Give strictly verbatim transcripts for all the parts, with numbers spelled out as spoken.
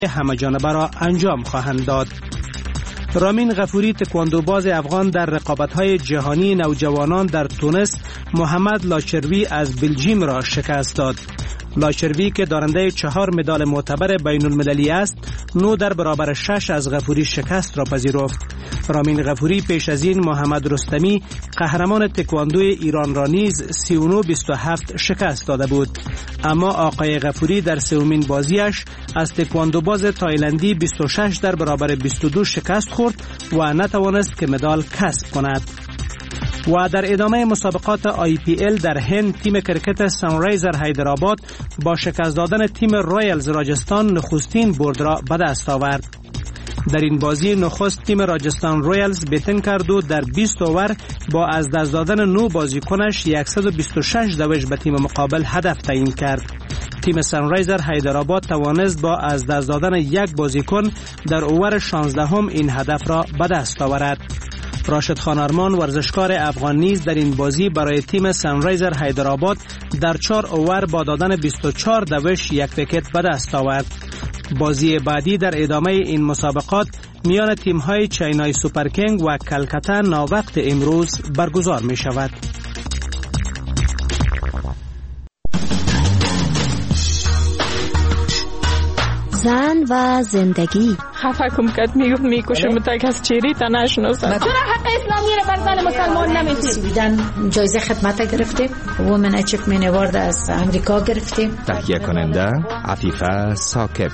همه‌جانبه را انجام خواهند داد. رامین غفوری تکواندوباز افغان در رقابت‌های جهانی نوجوانان در تونس محمد لاچروی از بلژیم را شکست داد. لاچروی که دارنده چهار مدال معتبر بین المللی است، نو در برابر شش از غفوری شکست را پذیرفت. رامین غفوری پیش از این محمد رستمی قهرمان تکواندوی ایران را نیز سی و نه بیست و هفت شکست داده بود. اما آقای غفوری در سومین بازیش از تکواندوباز تایلندی بیست و شش در برابر بیست و دو شکست خورد و نتوانست که مدال کسب کند. و در ادامه مسابقات آی پی ال در هند، تیم کرکت سانرایزر حیدرآباد با شکست دادن تیم رایلز راجستان نخستین برد را به دست آورد. در این بازی نخست تیم راجستان رایلز بیتن کرد و در بیست اوور با از دست دادن نو بازیکنش صد و بیست و شش دوش به تیم مقابل هدف تعیین کرد. تیم سانرایزر حیدرآباد توانست با از دست دادن یک بازیکن در اوور شانزده هم این هدف را به دست آورد. راشد خان آرمان ورزشکار افغان نیز در این بازی برای تیم سانرایزر حیدرآباد در چهار اوور با دادن بیست و چهار دوش یک ویکت به دست آورد. بازی بعدی در ادامه این مسابقات میان تیم‌های چینای سوپر کینگ و کلکتا ناوقت امروز برگزار می شود. زن و زندگی. خفه کم کد میگفت میکشم تا کس چیری تا نشناسم. چرا حق اسلامی رو بر زن مسلمان نمیدید؟ سویدن جایزه خدمت گرفتیم، وومن اچیومنت اوارد از امریکا گرفتیم. تهیه کننده عفیفه ثاقب.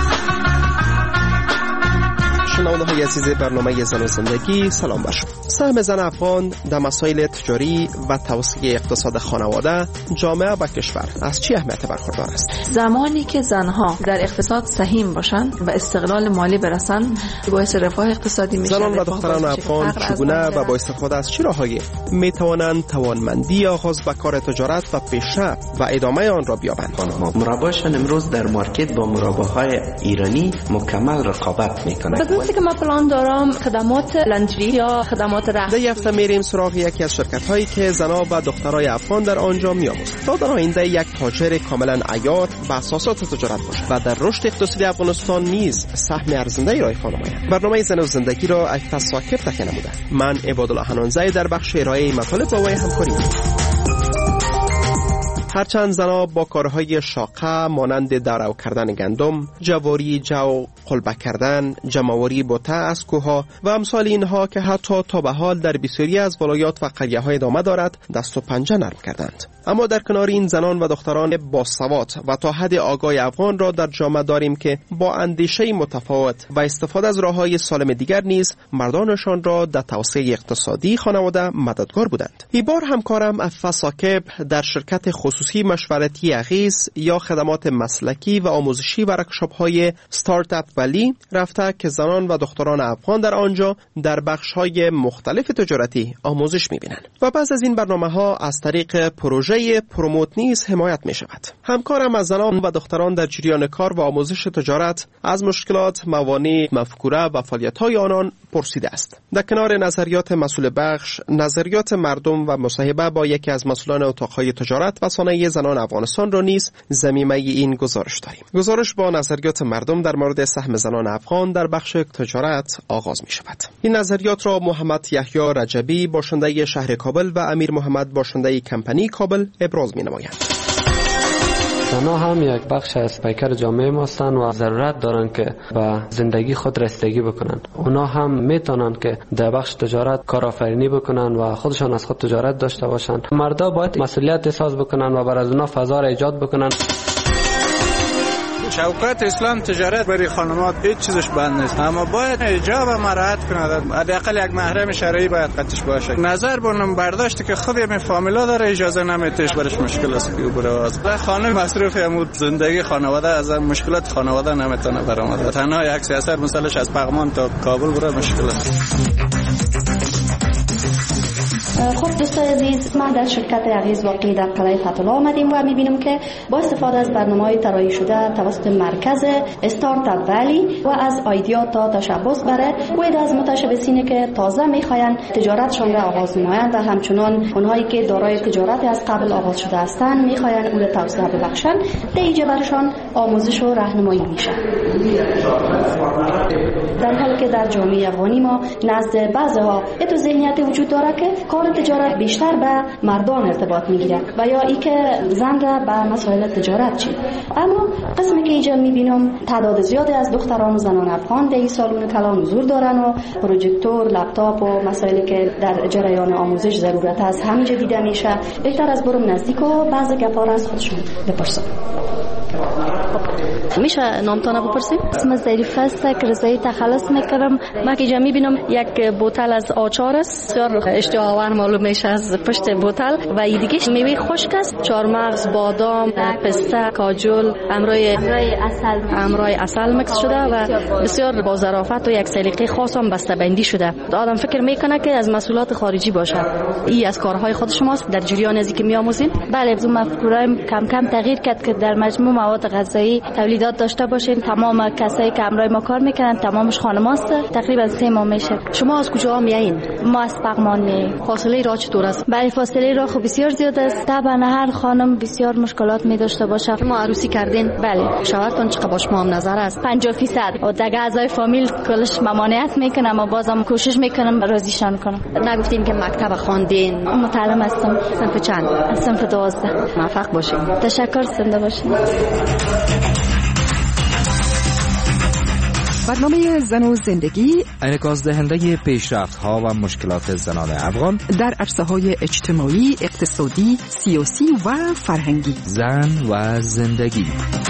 شنونده های عزیز برنامه زن و زندگی، سلام بر شما. سهم زن افغان در مسائل تجاری و توسعه اقتصاد خانواده، جامعه و کشور از چه اهمیت برخوردار است؟ زمانی که زنها در اقتصاد سهیم باشند و استقلال مالی برسند، باعث رفاه اقتصادی میشن. زنان و دختران افغان چگونه و با استفاده از چه راههایی می توانند توانمندی آغاز به کار تجارت و پیشرفت و ادامه آن را بیابند؟ مرباشان امروز در مارکت با مرباهای ایرانی مکمل رقابت میکنند. بزنسی که ما پلان دارم خدمات لندری یا خدمات رفت. در هفته میریم سراغ یکی از شرکت هایی که زنان و دخترای افغان در آنجا میآموزند تا در آینده یک تاجر کاملا عیار به اساسات تجارت باشد و در رشد اقتصادی افغانستان نیز سهم ارزنده ای را ایفا نماید. برنامه زن و زندگی را عفیفه ثاقب تهیه نموده. من عبادالله حنانزی در بخش ارائه مطالب با وی همکاری می‌کنم. هرچند زنها با کارهای شاقه مانند درو کردن گندم، جواری جو، قلبه کردن، جمع‌آوری بوته از کوه‌ها و امثال اینها که حتی تا به حال در بسیاری از ولایات و قریه‌ها ادامه دارد، دست و پنجه نرم کردند. اما در کنار این زنان و دختران باسواد و تا حد آگاه افغان را در جامعه داریم که با اندیشه متفاوت و استفاده از راه‌های سالم دیگر نیز مردانشان را در توسعه اقتصادی خانواده مددگار بودند. این بار همکارم عفیفه ثاقب در شرکت خصوصی مشورتی اغیز یا خدمات مسلکی و آموزشی ورکشاپ‌های استارت اپ ولی رفته که زنان و دختران افغان در آنجا در بخش‌های مختلف تجارتی آموزش می‌بینند و بعض از این برنامه‌ها از طریق پروژه پروموت نیز حمایت می‌شود. همکارم از زنان و دختران در جریان کار و آموزش تجارت از مشکلات، موانع، مفکوره و فعالیت‌های آنان پرسیده است. در کنار نظریات مسئول بخش، نظریات مردم و مصاحبه با یکی از مسئولان اتاق‌های تجارت و صنایع زنان افغانستان را نیز ضمیمه این گزارش داریم. گزارش با نظریات مردم در مورد سهم زنان افغان در بخش تجارت آغاز می شود. این نظریات را محمد یحیی رجبی باشنده شهر کابل و امیر محمد باشنده کمپانی کابل ابراز می نمایند. زنها هم یک بخش از پیکر جامعه ما هستند و ضرورت دارند که به زندگی خود رسیدگی بکنند. اونا هم میتونن که در بخش تجارت کارآفرینی بکنن و خودشان از خود تجارت داشته باشند. مردا باید مسئولیت احساس بکنن و بر از اونا فضا را ایجاد بکنن. شوکت اسلام تجارت برای خانمات هیچ چیزش بند نیست، اما باید حجاب مراعات کنند. حداقل یک محرم شرعی باید قطعش باشه. نظر بونم برداشت که خود می فامیلا داره اجازه نمیتهش برش مشکل است که براز خانه مصرف عمود زندگی خانواده از مشکلات خانواده نمیتونه برآمده. تنها یک سیاست مثلش از پغمان تا کابل بره مشکل است. خب دوستان عزیز، ما در شرکت عزیز واقعی در قلعه فتح‌الله آمدیم و می‌بینیم که با استفاده از برنامه‌های طراحی شده توسط مرکز استارتاپ ولی و از ایده تا تشبث برای باید از متشبثینی که تازه می‌خواهند تجارتشان را آغاز نمایند و همچنان اونهایی که دارای تجارت از قبل آغاز شده هستند می‌خواهند اون را توسعه ببخشند، دیگه برشان آموزش و راهنمایی میشه. در حالی که در جامعه افغانی ما نزد بعضی‌ها این ذهنیت وجود داره که کار تجارت بیشتر به مردان ارتباط میگیره و یا ای که زن را به مسائل تجارت چی. اما قسمی که اینجا میبینم تعداد زیادی از دختران و زنان افغان در این سالن کلان حضور دارن و پروژکتور، لپتاپ و مسائلی که در جریان آموزش ضرورت است همینجا دیده میشه. بهتر از برم نزدیک و بعضی گپا را از خودشون بپرسم. میشه نامتان بپرسیم؟ اسم ظریف است که رضایی تخلص میکنم. ما که اینجا میبینم یک بوتل از آچار است، بسیار اشتها آور معلوم میشه از پشت بوتل و این دیگه میوه خشک است، چهارمغز، بادام، پسته، کاجول، امرای عسل امرای عسل مکس شده و بسیار با ظرافت و یک سلیقه خاص هم بسته‌بندی شده. آدم فکر میکنه که از محصولات خارجی باشه. این از کارهای خود شماست در جریان ازی که میآموزین؟ بله، از مفکورای کم کم تغییر کرد که در مجموع مواد غذایی تولیدات داشته باشیم. تمام کسایی که همراه ما کار میکنن تمامش خانم‌هاست. تقریبا سه ماه میشه. شما از کجا میایین؟ ما از پغمان میاییم. فاصله راه چطور است؟ بله، فاصله راه خب بسیار زیاد است. طبعا هر خانم بسیار مشکلات می داشته باشه. ما عروسی کردین؟ بله. شوهرتون چقدر با شما هم نظر است؟ پنجاه درصد. و دیگه اعضای فامیل کلش ممانعت میکنه، اما بازم کوشش میکنم راضیشان کنم. نگفتین که مکتب خواندین؟ متعلم هستم. صنف چند؟ صنف دوازده. موفق باشین. تشکر. زنده باشین. برنامه زن و زندگی انعکاس دهنده پیشرفت‌ها و مشکلات زنان افغان در عرصه‌های اجتماعی، اقتصادی، سیاسی و فرهنگی. زن و زندگی.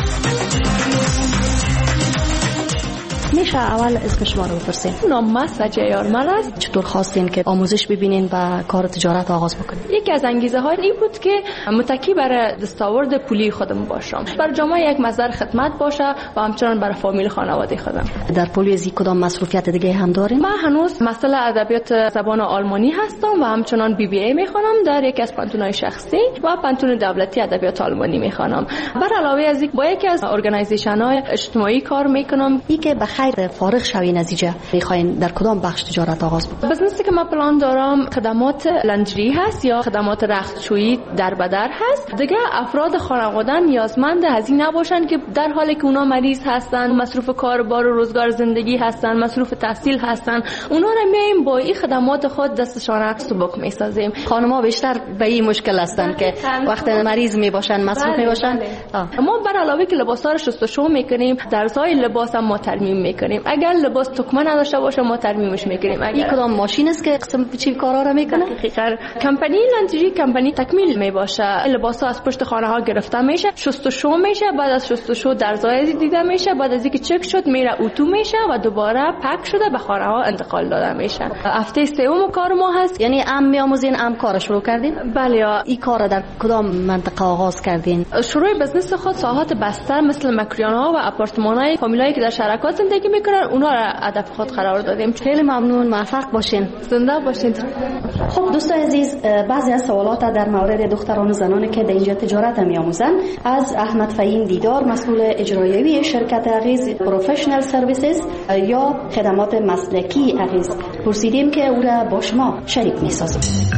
میشه اول اسم شما رو بپرسیم؟ نام من سجه یارمل است. چطور خواستین که آموزش ببینین و کار تجارت آغاز بکنین؟ یکی از انگیزه های این بود که متکی برای دستاورد پولی خودم باشم، بر جامعه یک مصدر خدمت باشه و همچنان برای فامیل خانواده خودم. در پولیزی کدام مصروفیت دیگه هم دارین؟ من هنوز مسئله ادبیات زبان آلمانی هستم و همچنان بی بی ای میخوانم در یکی از پانتون‌های شخصی و پانتون دولتی ادبیات آلمانی میخوانم. بر علاوه از این با یکی از ارگانایزیشن‌های اجتماعی کار میکنم. ای که خیر فارغ شوی نتیجه میخواین در کدام بخش تجارت آغاز بکنید؟ بزنسی که من پلان دارم خدمات لندری هست یا خدمات رختشویی در بدر هست. دیگه افراد خانواده نیازمند هزینه نباشن که در حالی که اونا مریض هستن، مصروف کاربار و روزگار زندگی هستن، مصروف تحصیل هستن، اونا رو میایم با این خدمات خود دستشان سبک میسازیم. خانم‌ها بیشتر به این مشکل هستن که وقتی مریض میباشن، مصروف میباشن. ما بر علاوه که لباسا رو شستشو میکنیم، درزای لباس هم ما ترمیم میکنیم. اگر لباس تکمه نداشته باشه ما ترمیمش میکنیم. این کدام ماشین است که قسم چی کارا رو میکنه؟ دقیقاً کمپانی لندری کمپانی تکمیل میباشه. لباسا از پشت خانه ها گرفته میشه، شستشو میشه، بعد از شستشو درزای دیده میشه، بعد از اینکه چک شد میره اتو میشه و دوباره پک شده به خانه ها انتقال داده میشه. هفته سوم کار ما هست. یعنی ام میآموزین، ام کار شروع کردین؟ بله. این کار در کدام منطقه آغاز کردین؟ شروع بزنس خود ساحات بسته مثل مکریان ها و آپارتمان های فامیلایی که در شهرکات زندگی میکنن اونا را هدف خود قرار دادیم. خیلی ممنون، موفق باشین. زنده باشین. خب دوستان عزیز، بعضی از سوالات در مورد دختران و زنانی که در اینجا تجارت میآموزند از احمد فهیم دیدار، مسئول اجرایی شرکت عقیز پروفشنال سرویسز یا خدمات مسلکی عقیز پرسیدیم که او را با شما شریک می‌سازیم.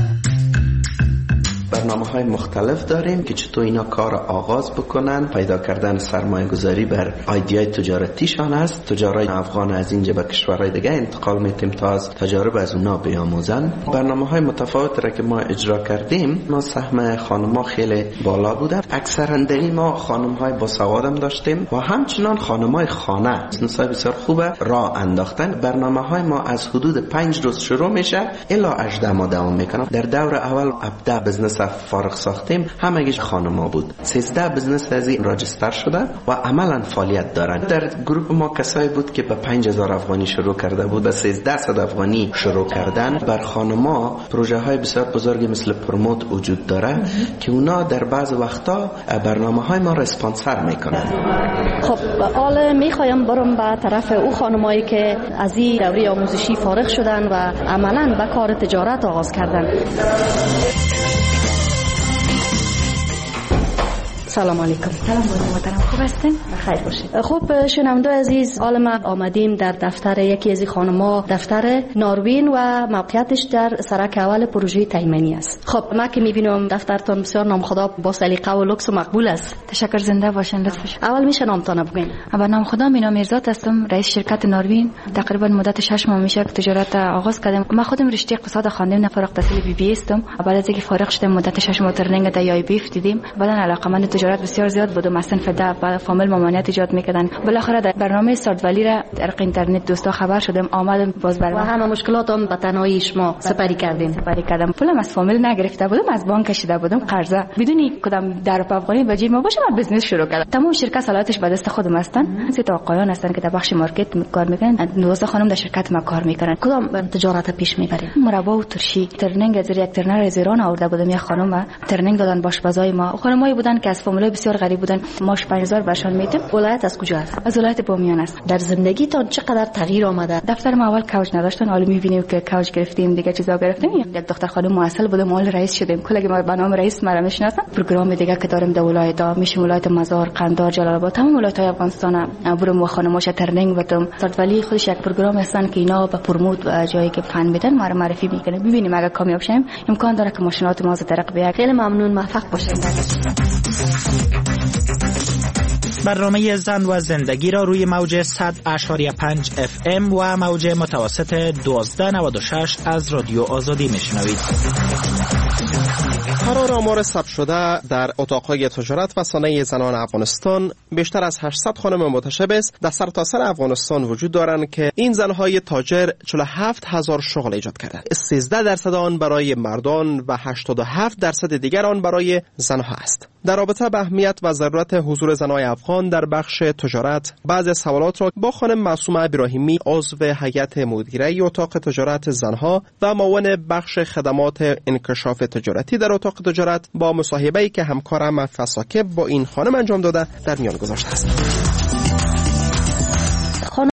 برنامه‌های مختلف داریم که چطور اینا کار آغاز بکنن. پیدا کردن سرمایه گذاری بر ایده‌های تجارتیشان است. تجارای افغان از اینجا به کشورهای دیگه انتقال میتیم تا از تجارب از اونا بیاموزن. برنامه‌های متفاوت را که ما اجرا کردیم، ما سهم خانم‌ها خیلی بالا بوده. اکثرا در ما خانم‌های با سوادم داشتیم و همچنان خانم‌های خانه بزنس‌های بسیار خوبه راه انداختن. برنامه‌های ما از حدود پنج روز شروع میشه الی هجده ماه دوام میکنه. در دور اول ابدا بزنس فارغ ساختیم همگیش خانما بود. سیزده بزنس از این راجستر شده و عملا فعالیت دارن. در گروه ما کسایی بود که به پنج هزار افغانی شروع کرده بود، به سیزده صد افغانی شروع کردن. بر خانما پروژه های بسیار بزرگی مثل پروموت وجود داره که اونا در بعض وقتا برنامه های ما را اسپانسر میکنن. خب حالا میخوایم برم به طرف او خانمایی که از این دوره آموزشی فارغ شدن و عملاً به کار تجارت آغاز کردن. سلام علیکم. سلام محترم، خوب هستین؟ بخیر باشید. خب شنونده عزیز، حالا ما آمدیم در دفتر یکی از خانم‌ها، دفتر ناروین و موقعیتش در سرک اول پروژه تایمنی است. خب ما که می‌بینم دفترتون بسیار نامخدا با سلیقه و لوکس و مقبول است. تشکر، زنده باشین لطفاً. اول میشه نامتون بگین؟ با نام خدا مینا میرزاد هستم، رئیس شرکت ناروین. تقریبا مدت شش ماه میشه که تجارت آغاز کردم. من خودم رشته اقتصاد خواندم، فارغ التحصیل بی بی هستم. بعد از اینکه فارغ شدم مدت شش ماه ترنینگ در آی بی دیدیم، بعدن علاقه‌مند تجارت بسیار زیاد بودم. مثلا فدا و فامیل ممانعت ایجاد میکردن. بالاخره در برنامه استارت ولی را در اینترنت دوستا خبر شدم، آمدم باز برنامه و همه مشکلاتم به تنهایی شما سپری کردین. سپری کردم. پولم از فامیل نگرفته بودم، از بانک کشیده بودم قرضه، بدون کدام در افغانی به جیب ما باشه من بزنس شروع کردم. تمام شرکت صلاحیتش به دست خودم هستن. سه تا آقایان هستن که در بخش مارکت کار میکنن، دوازده خانم در شرکت ما کار میکنن. کدام تجارت پیش میبرین؟ مربا و ترشی. ترنینگ از یک ترنر از ایران آورده بودم، یک خانم ترنینگ دادن باشپزای ما. خانمایی بودن که از فامیل بسیار غریب بودن. ماش پنج هزار برشان میدم. ولایت از کجا است؟ از ولایت بامیان است. در زندگیتون چقدر تغییر آمده؟ دفتر ما اول کوچ نداشتن، حالا میبینیم که کوچ گرفتیم، دیگه چیزا گرفتیم. یک دختر خانم مؤثل بودم، مال رئیس شدیم. کلی ما به نام رئیس مرا میشناسن. پروگرام دیگه که داریم در ولایت‌ها، میشه ولایت مزار، قندهار، جلال آباد، تمام ولایت‌های افغانستان برم و خانم‌هاش ترنینگ بدم. استارت ولی خودش یک پروگرام هستن که اینا به پروموت و جایی که فن میدن ما رو معرفی میکنه. ببینیم اگه کامیاب شیم امکان داره که ماشینات ما زدرق بیاد. خیلی ممنون، موفق باشید. برنامه زن و زندگی را روی موج صد اشاری پنج اف ام و موج متوسط دوازده نود و شش از رادیو آزادی میشنوید. قرار آمار ثبت شده در اتاقهای تجارت و صنایع زنان افغانستان بیشتر از هشتصد خانم متشبث در سرتاسر افغانستان وجود دارند که این زنهای تاجر چهل و هفت هزار شغل ایجاد کردند. سیزده درصد آن برای مردان و هشتاد و هفت درصد دیگر آن برای زنها است. در رابطه به اهمیت و ضرورت حضور زنهای افغان در بخش تجارت بعضی سوالات را با خانم معصومه ابراهیمی، عضو هیئت مدیره اتاق تجارت زنها و معاون بخش خدمات انکشاف تجارتی در اتاق تجارت با مصاحبه‌ای که همکارم فساکب با این خانم انجام داده در میان گذاشته است.